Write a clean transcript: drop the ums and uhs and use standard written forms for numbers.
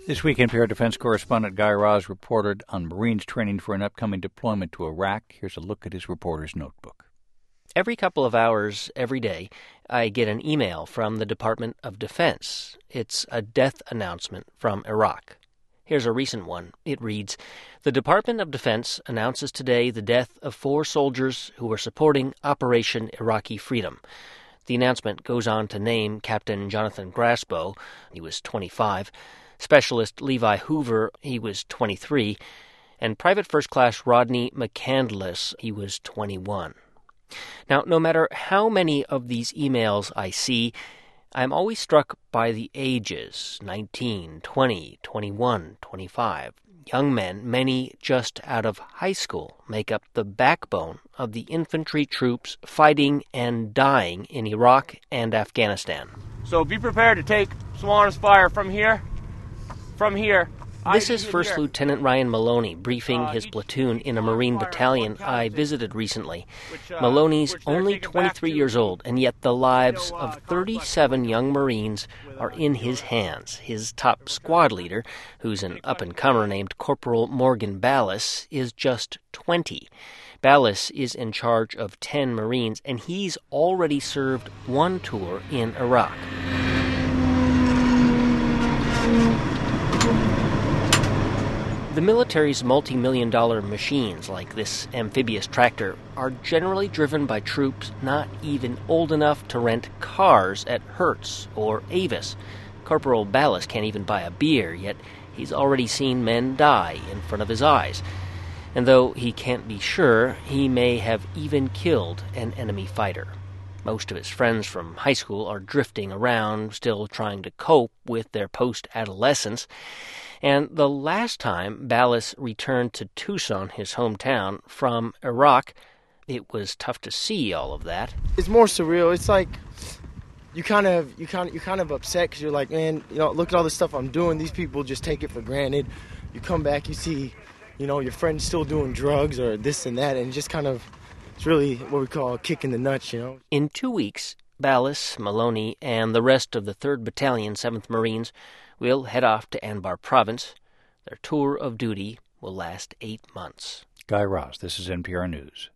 This week, NPR defense correspondent Guy Raz reported on Marines training for an upcoming deployment to Iraq. Here's a look at his reporter's notebook. Every couple of hours every day, I get an email from the Department of Defense. It's a death announcement from Iraq. Here's a recent one. It reads, "The Department of Defense announces today the death of 4 soldiers who were supporting Operation Iraqi Freedom." The announcement goes on to name Captain Jonathan Grasbo. He was 25. Specialist Levi Hoover, he was 23, and Private First Class Rodney McCandless, he was 21. Now, no matter how many of these emails I see, I'm always struck by the ages, 19, 20, 21, 25. Young men, many just out of high school, make up the backbone of the infantry troops fighting and dying in Iraq and Afghanistan. So be prepared to take Swan's fire from here. This is First Lieutenant Ryan Maloney briefing his platoon in a Marine battalion I visited recently. Maloney's only 23 years old, and yet the lives of 37 young Marines are in his hands. His top squad leader, who's an up-and-comer named Corporal Morgan Ballas, is just 20. Ballas is in charge of 10 Marines, and he's already served 1 tour in Iraq. The military's multi-million-dollar machines, like this amphibious tractor, are generally driven by troops not even old enough to rent cars at Hertz or Avis. Corporal Ballas can't even buy a beer, yet he's already seen men die in front of his eyes. And though he can't be sure, he may have even killed an enemy fighter. Most of his friends from high school are drifting around, still trying to cope with their post-adolescence. And the last time Ballas returned to Tucson, his hometown, from Iraq, it was tough to see all of that. It's more surreal. It's like you're kind of upset because you're like, man, look at all the stuff I'm doing. These people just take it for granted. You come back, you see, your friends still doing drugs or this and that, and just kind of, it's really what we call a kick in the nuts, In 2 weeks, Ballas, Maloney, and the rest of the 3rd Battalion, 7th Marines, will head off to Anbar Province. Their tour of duty will last 8 months. Guy Raz, this is NPR News.